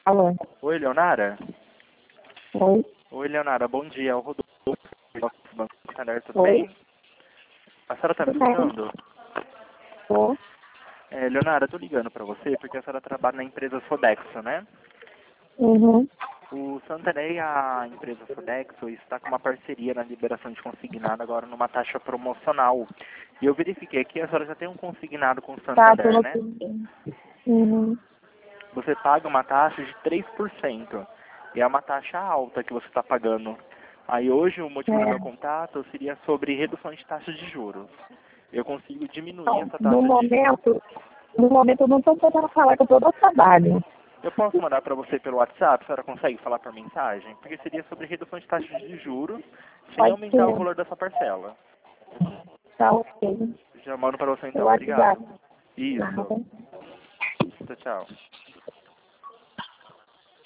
Alô? Oi, Leonara? Oi? Oi, Leonara, bom dia. É o Rodolfo do Banco Santander, tudo Oi? bem? A senhora tá me Tudo bem? escutando? Tô. Leonara, eu tô ligando pra você porque a senhora trabalha na empresa Sodexo, né? Uhum. O Santander e a empresa Sodexo está com uma parceria na liberação de consignado agora numa taxa promocional. E eu verifiquei aqui, a senhora já tem um consignado com o Tá, tô Santander, no né? tudo. Uhum. Você paga uma taxa de 3%. E é uma taxa alta que você está pagando. Aí hoje o motivo do meu É. contato seria sobre redução de taxas de juros. Eu consigo diminuir Então, essa no taxa de... momento, no momento eu não tô podendo falar que eu tô no trabalho. Eu posso mandar para você pelo WhatsApp, a senhora consegue falar por mensagem? Porque seria sobre redução de taxas de juros sem Pode aumentar o ser. valor dessa parcela. Tá ok. Já mando para você Eu então, WhatsApp. obrigado. Isso. Nada. Tchau, tchau.